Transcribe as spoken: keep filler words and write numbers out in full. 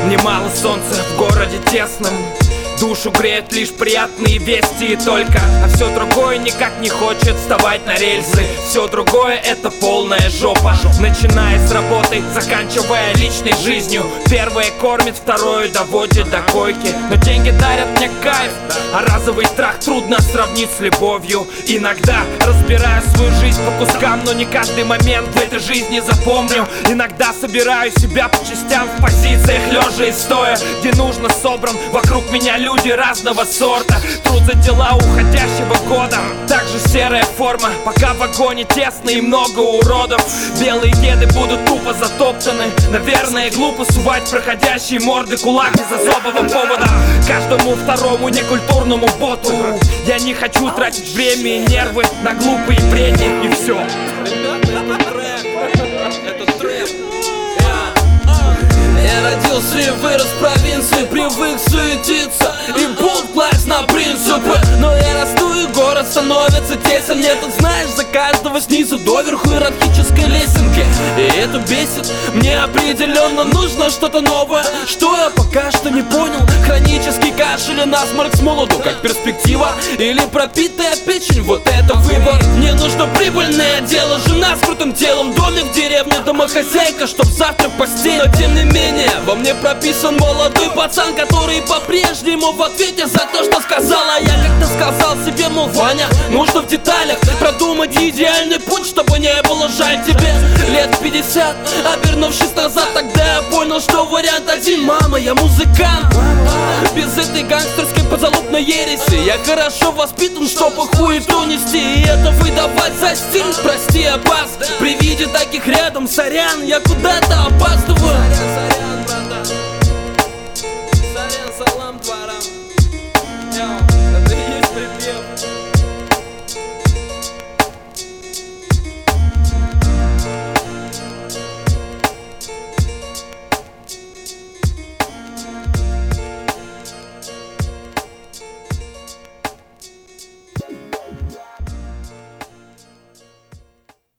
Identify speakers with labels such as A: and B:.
A: Немало солнца в городе тесном, душу греют лишь приятные вести и только. А все другое никак не хочет вставать на рельсы. Все другое это полная жопа. Начиная с работы, заканчивая личной жизнью. Первое кормит, второе доводит до койки. Но деньги дарят мне кайф, а разовый страх трудно сравнить с любовью. Иногда разбираю свою жизнь по кускам, но не каждый момент в этой жизни запомню. Иногда собираю себя по частям в позициях лежа и стоя, где нужно собран вокруг меня люди разного сорта. Труд за дела уходящего года. Также серая форма, пока в вагоне тесно и много уродов. Белые деды будут тупо затоптаны. Наверное, глупо сувать проходящие морды кулак без особого повода каждому второму некультурному боту. Я не хочу тратить время и нервы на глупые бредни. И все.
B: Я родился и вырос в провинции, привык суетиться и буд класть на принципы. Но я расту и город становится тесен. Мне тут знаешь, за каждого снизу доверху иерархической лесенки. И это бесит, мне определенно нужно что-то новое. Что я пока что не понял? Хронический кашель и насморк с молоду как перспектива или пропитая печень, вот это выбор. Мне нужно прибыльное дело, жена с крутым телом, домик в деревне, домохозяйка, чтоб завтра постель. Но тем не менее во мне прописан молодой пацан, который по-прежнему в ответе за то, что сказала. Я как-то сказал себе, мол, Ваня, нужно в деталях продумать идеальный путь, чтобы не было жаль тебе. Лет пятьдесят, обернувшись назад, тогда я понял, что вариант один. Мама, я музыкант, без этой гангстерской подзалупной ереси. Я хорошо воспитан, чтобы хуету нести, и это выдавать за стиль. Прости, Аббас, при виде таких рядом, сорян, я куда-то опаздываю.